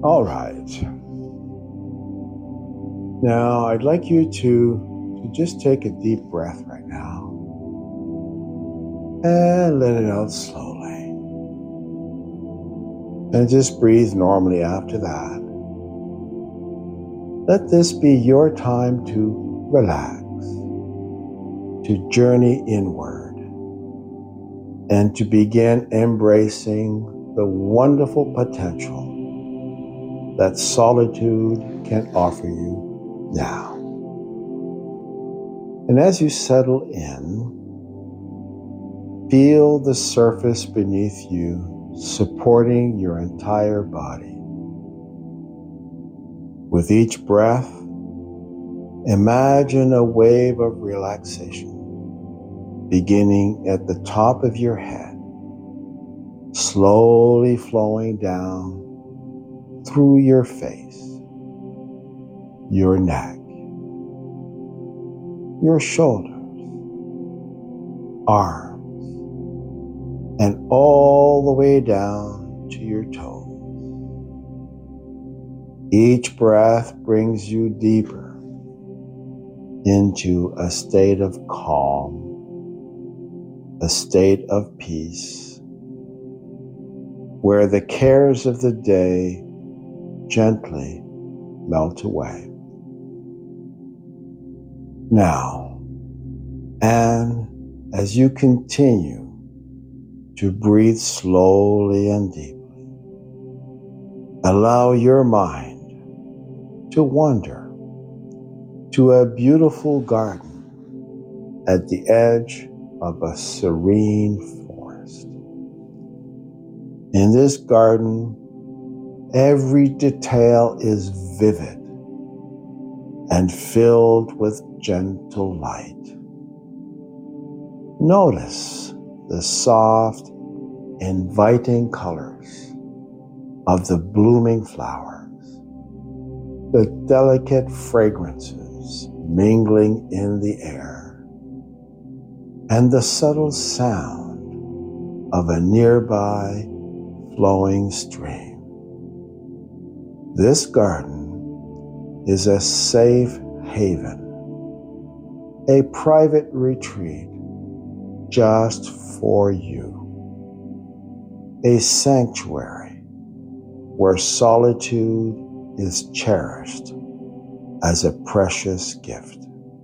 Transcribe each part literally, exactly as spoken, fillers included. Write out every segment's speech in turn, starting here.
All right. Now, I'd like you to, to just take a deep breath right now and let it out slowly. And just breathe normally after that. Let this be your time to relax, to journey inward, and to begin embracing the wonderful potential that solitude can offer you now. And as you settle in, feel the surface beneath you supporting your entire body. With each breath, imagine a wave of relaxation beginning at the top of your head, slowly flowing down through your face, your neck, your shoulders, arms, and all the way down to your toes. Each breath brings you deeper into a state of calm, a state of peace, where the cares of the day gently melt away. Now, and as you continue to breathe slowly and deeply, allow your mind to wander to a beautiful garden at the edge of a serene forest. In this garden, every detail is vivid and filled with gentle light. Notice the soft, inviting colors of the blooming flowers, the delicate fragrances mingling in the air, and the subtle sound of a nearby flowing stream. This garden is a safe haven, a private retreat just for you, a sanctuary where solitude is cherished as a precious gift.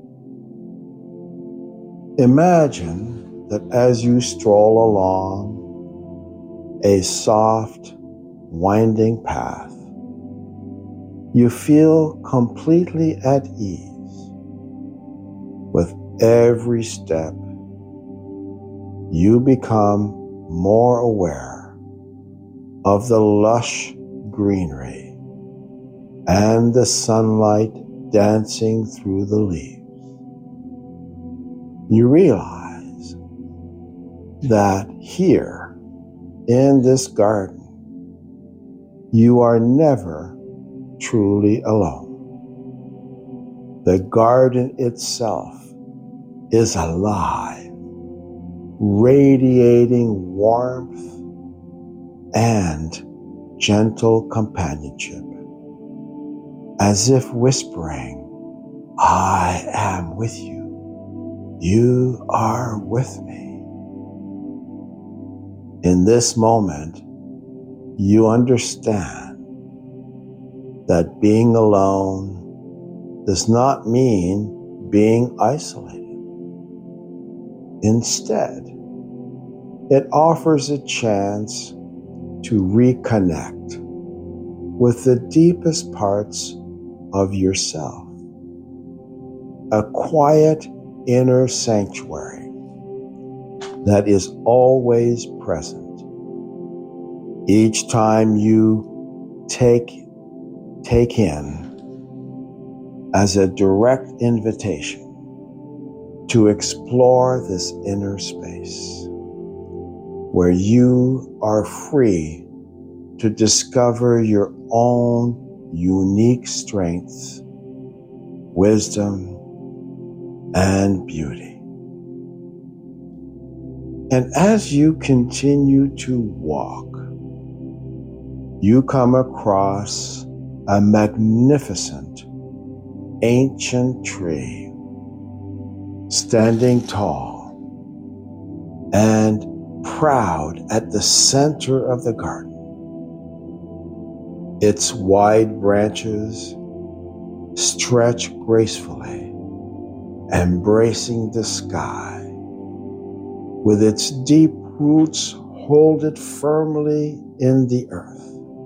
Imagine that as you stroll along a soft, winding path, you feel completely at ease. With every step, you become more aware of the lush greenery and the sunlight dancing through the leaves. You realize that here in this garden, you are never truly alone. The garden itself is alive, radiating warmth and gentle companionship, as if whispering, "I am with you. You are with me." In this moment, you understand that being alone does not mean being isolated. Instead, it offers a chance to reconnect with the deepest parts of yourself, a quiet inner sanctuary that is always present. Each time you take, take in as a direct invitation to explore this inner space where you are free to discover your own unique strengths, wisdom, and beauty. And as you continue to walk, you come across a magnificent ancient tree standing tall and proud at the center of the garden. Its wide branches stretch gracefully, embracing the sky. With its deep roots, hold it firmly in the earth.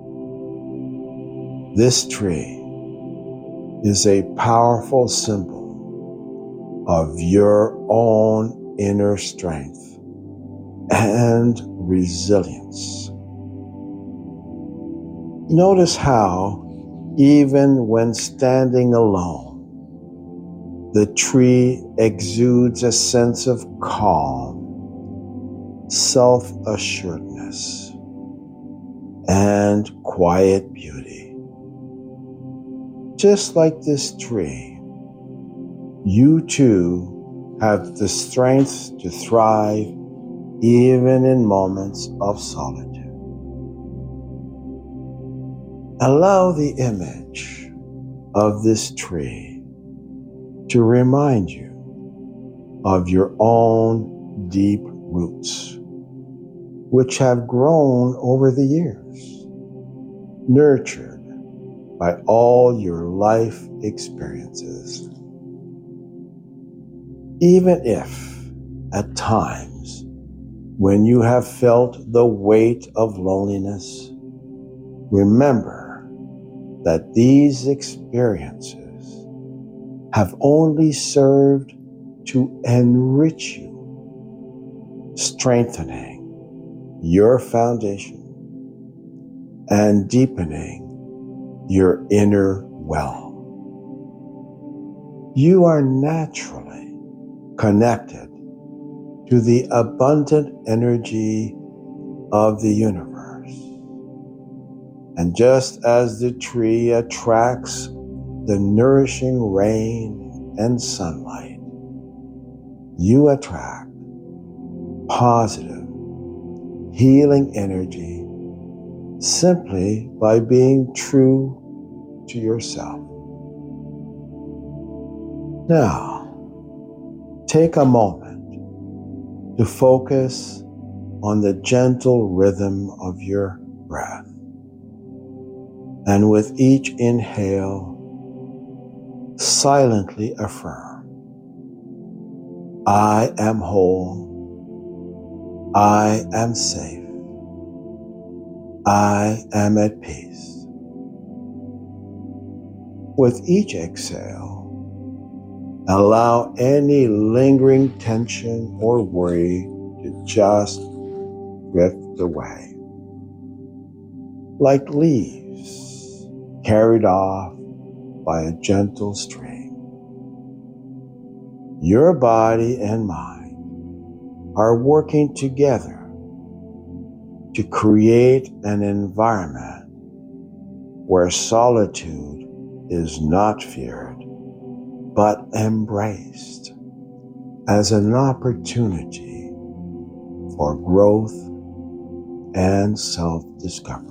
This tree is a powerful symbol of your own inner strength and resilience. Notice how, even when standing alone, the tree exudes a sense of calm, self-assuredness, and quiet beauty. Just like this tree, you too have the strength to thrive even in moments of solitude. Allow the image of this tree to remind you of your own deep roots, which have grown over the years, nurtured by all your life experiences. Even if, at times, when you have felt the weight of loneliness, remember that these experiences have only served to enrich you, strengthening your foundation and deepening your inner well. You are naturally connected to the abundant energy of the universe. And just as the tree attracts the nourishing rain and sunlight, you attract positive, healing energy simply by being true to yourself. Now, take a moment to focus on the gentle rhythm of your breath. And with each inhale, silently affirm, I am whole, I am safe, I am at peace. With each exhale, allow any lingering tension or worry to just drift away. Like leaves carried off by a gentle stream. Your body and mind are working together to create an environment where solitude is not feared, but embraced as an opportunity for growth and self-discovery.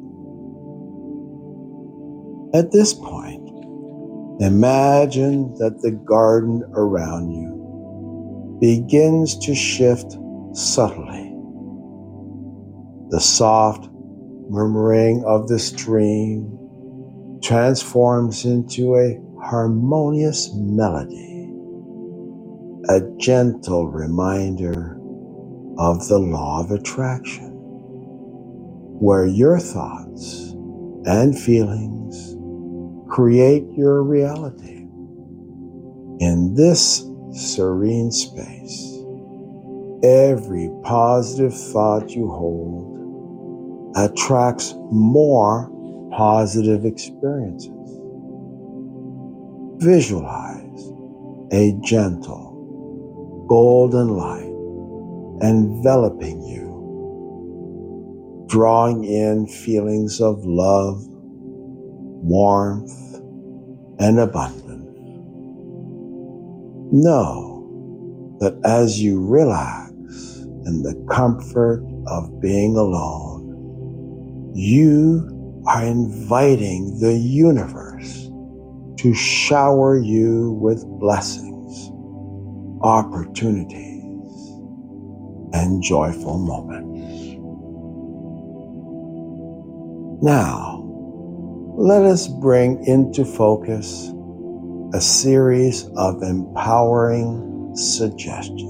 At this point, imagine that the garden around you begins to shift subtly. The soft murmuring of the stream transforms into a harmonious melody, a gentle reminder of the law of attraction, where your thoughts and feelings create your reality. In this serene space, every positive thought you hold attracts more positive experiences. Visualize a gentle, golden light enveloping you, drawing in feelings of love, warmth, and abundance. Know that as you relax in the comfort of being alone, you are inviting the universe to shower you with blessings, opportunities, and joyful moments. Now, let us bring into focus a series of empowering suggestions.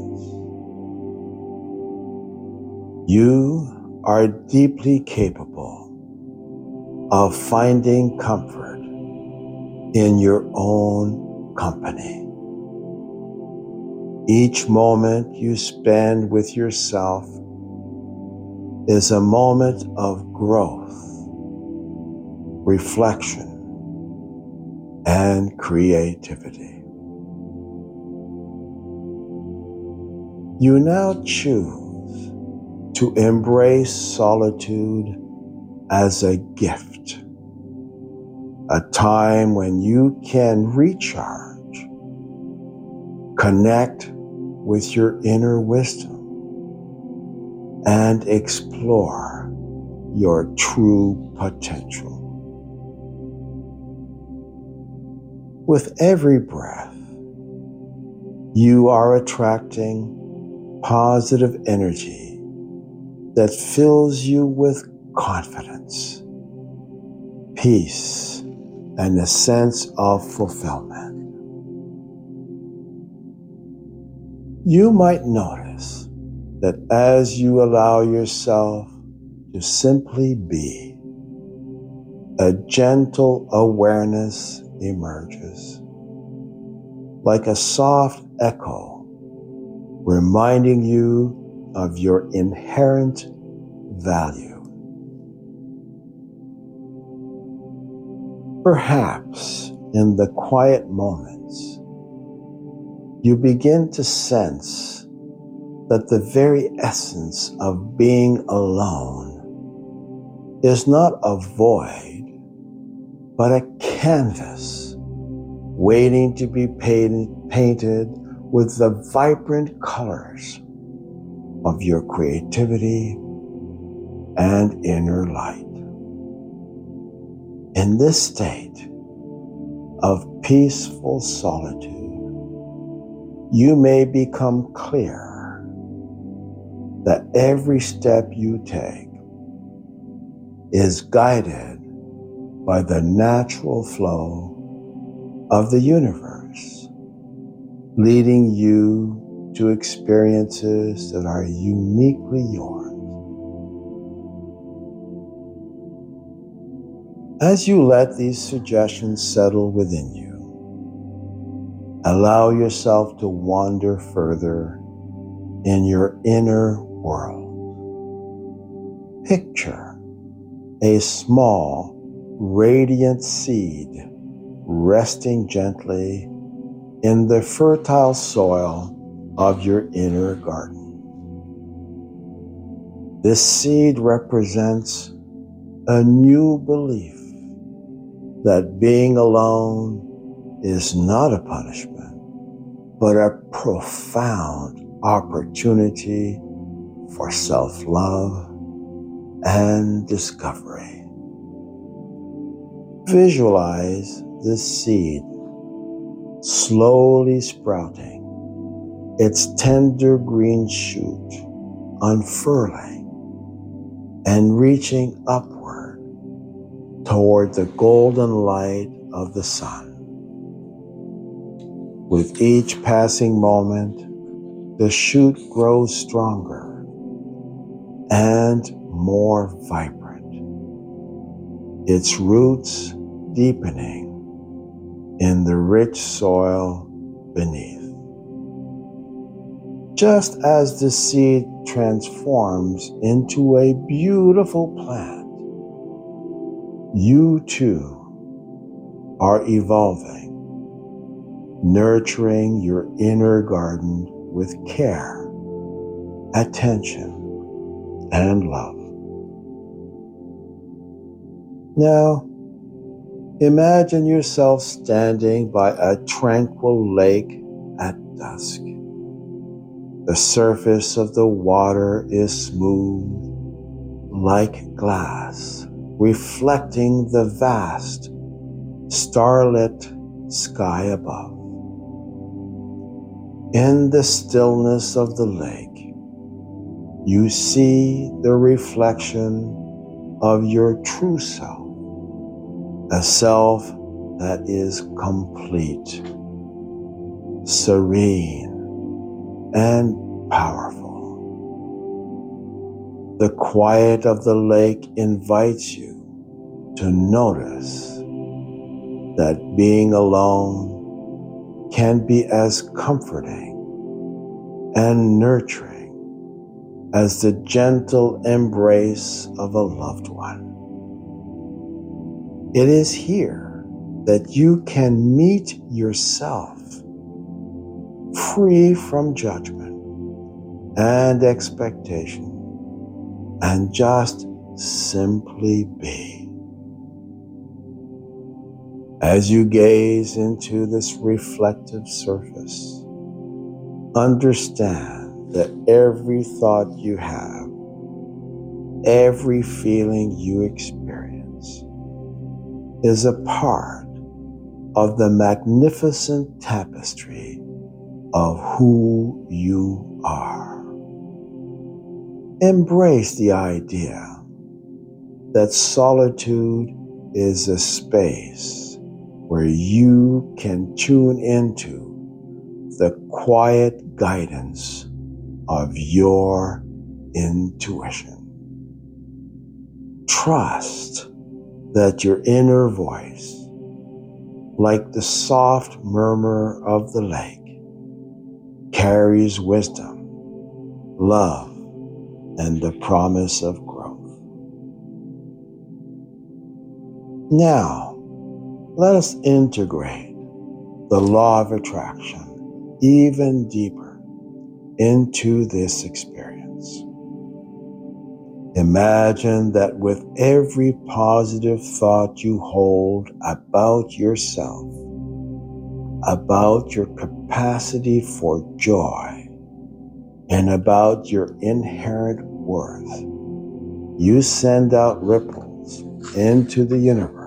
You are deeply capable of finding comfort in your own company. Each moment you spend with yourself is a moment of growth, reflection, and creativity. You now choose to embrace solitude as a gift, a time when you can recharge, connect with your inner wisdom, and explore your true potential. With every breath, you are attracting positive energy that fills you with confidence, peace, and a sense of fulfillment. You might notice that as you allow yourself to simply be, a gentle awareness emerges, like a soft echo, reminding you of your inherent value. Perhaps in the quiet moments, you begin to sense that the very essence of being alone is not a void, but a canvas waiting to be painted, painted with the vibrant colors of your creativity and inner light. In this state of peaceful solitude, you may become clear that every step you take is guided by the natural flow of the universe, leading you to experiences that are uniquely yours. As you let these suggestions settle within you, allow yourself to wander further in your inner world. Picture a small, radiant seed resting gently in the fertile soil of your inner garden. This seed represents a new belief that being alone is not a punishment, but a profound opportunity for self-love and discovery. Visualize this seed slowly sprouting, its tender green shoot unfurling and reaching upward toward the golden light of the sun. With each passing moment, the shoot grows stronger and more vibrant, its roots deepening in the rich soil beneath. Just as the seed transforms into a beautiful plant, you too are evolving, nurturing your inner garden with care, attention, and love. Now, imagine yourself standing by a tranquil lake at dusk. The surface of the water is smooth like glass, reflecting the vast, starlit sky above. In the stillness of the lake, you see the reflection of your true self, a self that is complete, serene, and powerful. The quiet of the lake invites you to notice that being alone can be as comforting and nurturing as the gentle embrace of a loved one. It is here that you can meet yourself, free from judgment and expectation, and just simply be. As you gaze into this reflective surface, understand that every thought you have, every feeling you experience, is a part of the magnificent tapestry of who you are. Embrace the idea that solitude is a space where you can tune into the quiet guidance of your intuition. Trust that your inner voice, like the soft murmur of the lake, carries wisdom, love, and the promise of growth. Now, let us integrate the law of attraction even deeper into this experience. Imagine that with every positive thought you hold about yourself, about your capacity for joy, and about your inherent worth, you send out ripples into the universe.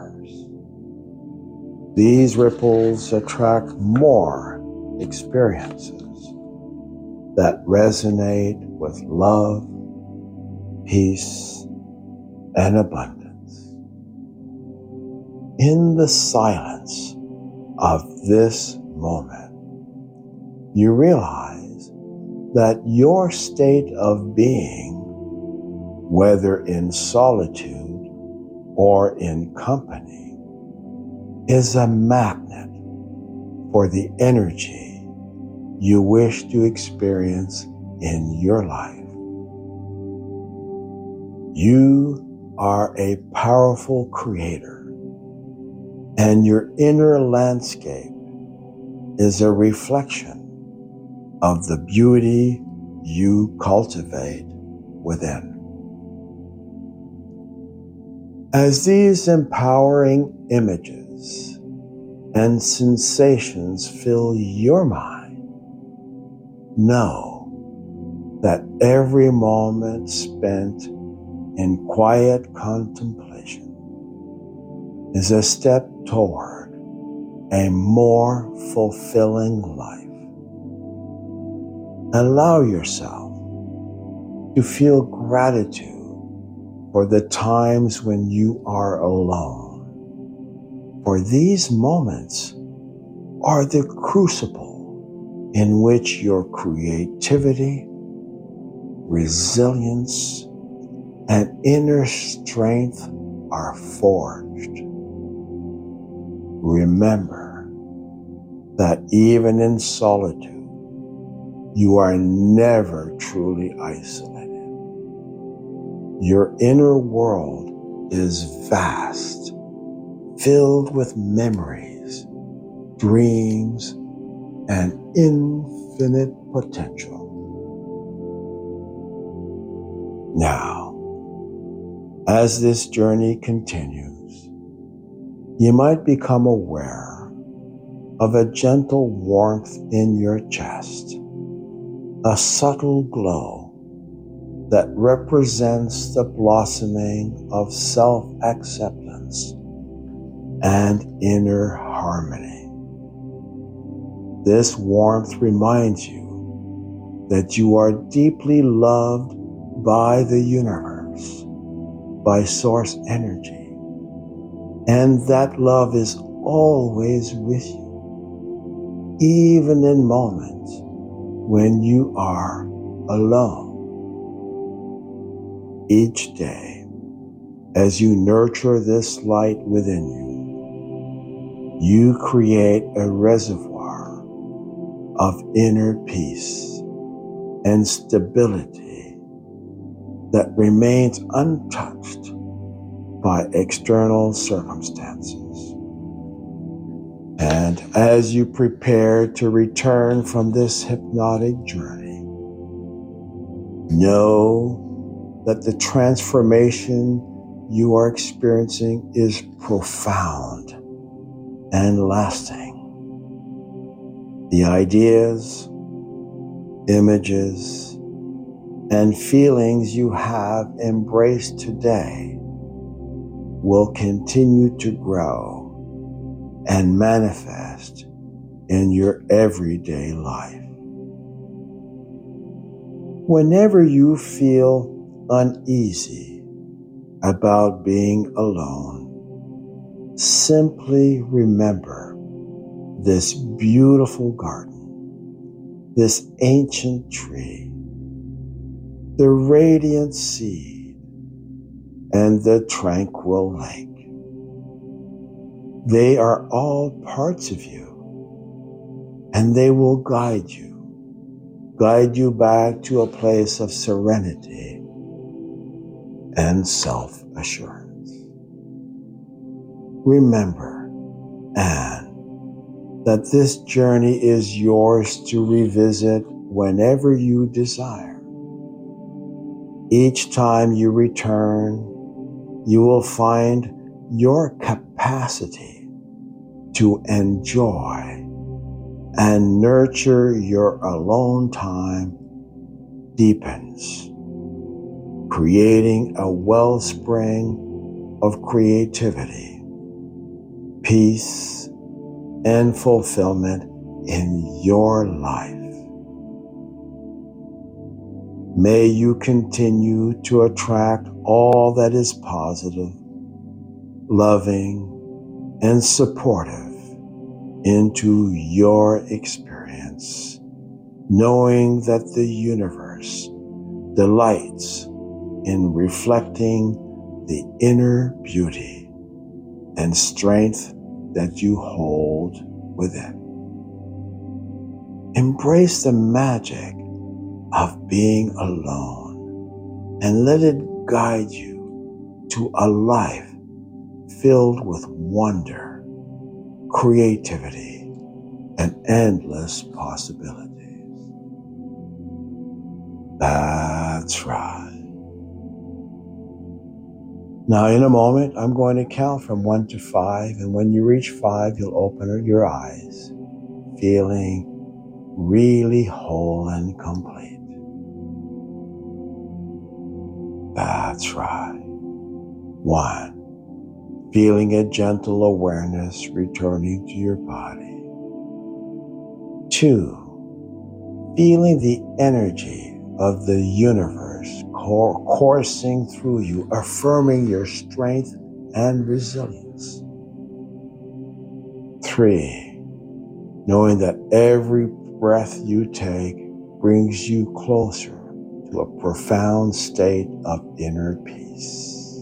These ripples attract more experiences that resonate with love, peace, and abundance. In the silence of this moment, you realize that your state of being, whether in solitude or in company, is a magnet for the energy you wish to experience in your life. You are a powerful creator, and your inner landscape is a reflection of the beauty you cultivate within. As these empowering images and sensations fill your mind, know that every moment spent in quiet contemplation is a step toward a more fulfilling life. Allow yourself to feel gratitude for the times when you are alone, for these moments are the crucible in which your creativity, resilience, and inner strength are forged. Remember that even in solitude, you are never truly isolated. Your inner world is vast, filled with memories, dreams, and infinite potential. Now, as this journey continues, you might become aware of a gentle warmth in your chest, a subtle glow that represents the blossoming of self-acceptance and inner harmony. This warmth reminds you that you are deeply loved by the universe, by source energy, and that love is always with you, even in moments when you are alone. Each day, as you nurture this light within you, you create a reservoir of inner peace and stability that remains untouched by external circumstances. And as you prepare to return from this hypnotic journey, know that the transformation you are experiencing is profound and lasting. The ideas, images, and feelings you have embraced today will continue to grow and manifest in your everyday life. Whenever you feel uneasy about being alone, simply remember this beautiful garden, this ancient tree, the radiant seed, and the tranquil lake. They are all parts of you, and they will guide you, guide you back to a place of serenity and self-assurance. Remember, Anne, that this journey is yours to revisit whenever you desire. Each time you return, you will find your capacity to enjoy and nurture your alone time deepens, creating a wellspring of creativity, peace, and fulfillment in your life. May you continue to attract all that is positive, loving, and supportive into your experience, knowing that the universe delights in reflecting the inner beauty and strength that you hold within. Embrace the magic of being alone and let it guide you to a life filled with wonder, creativity, and endless possibilities. That's right. Now, in a moment, I'm going to count from one to five, and when you reach five, you'll open your eyes, feeling really whole and complete. That's right. One, feeling a gentle awareness returning to your body. Two, feeling the energy of the universe coursing through you, affirming your strength and resilience. Three, knowing that every breath you take brings you closer to a profound state of inner peace.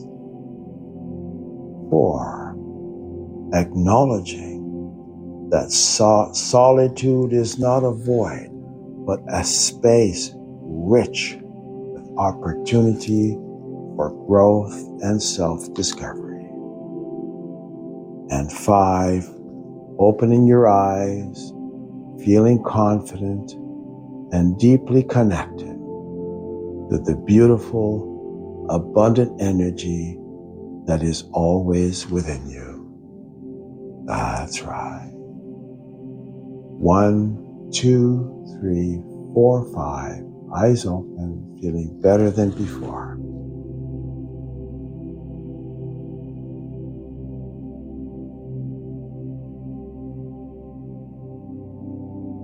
Four, acknowledging that so- solitude is not a void, but a space rich with opportunity for growth and self-discovery. And five, opening your eyes, feeling confident and deeply connected to the beautiful, abundant energy that is always within you. That's right. One, two, three, four, five. eyes open, feeling better than before.